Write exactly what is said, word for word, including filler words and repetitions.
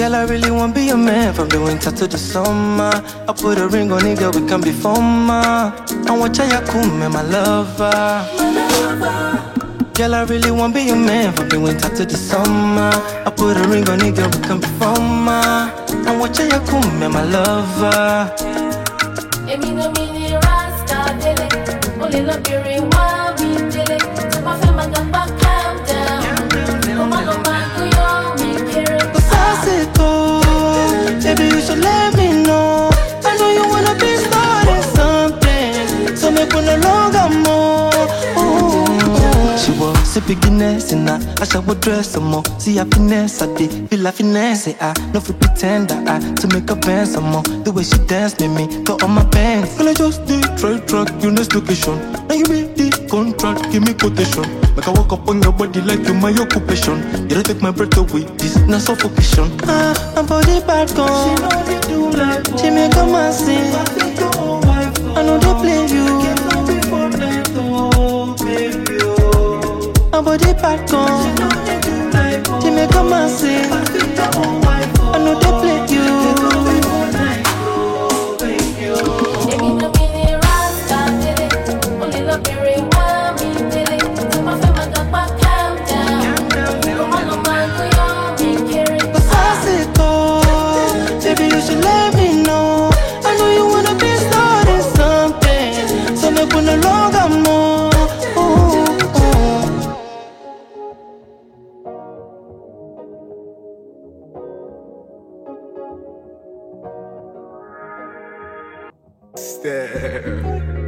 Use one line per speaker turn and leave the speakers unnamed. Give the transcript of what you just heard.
Girl, I really want be your man from the winter to the summer. I put a ring on it, girl, we can be former. I want ya kume, my lover. My lover. Girl, I really want be your man from the winter to the summer. I put a ring on it, girl, we can be former. I want ya kume, my lover.
Emi no mini rasta dele, only love you rewind me dele. My family got back calm down. Oh my God, my girl, me care.
Baby, you should let me know. I know you wanna be starting something, so make me no longer more. Ooh. She was a beginner, and I shall dress some more. See happiness, I did feel like finesse. I no fit pretend that I to make a band some more. The way she dance made me go on my pants. Girl, I just did try track your next location. Now you make the contract, give me quotation. Make I walk up on your body like you're my occupation. You don't take my breath away, this is not suffocation. Ah, I'm body bad gone. She know they do like she make a man sing. I know they play you. I'm body bad gone. She make a man sing. I know they play you.
Emi no mini rasta dele, only love you rewind me dele. My family got back calm down. Oh my God, my girl, me care.
Baby, you should let me know. I know you wanna be starting something, so make me no longer more. Ooh, ooh.
Stare.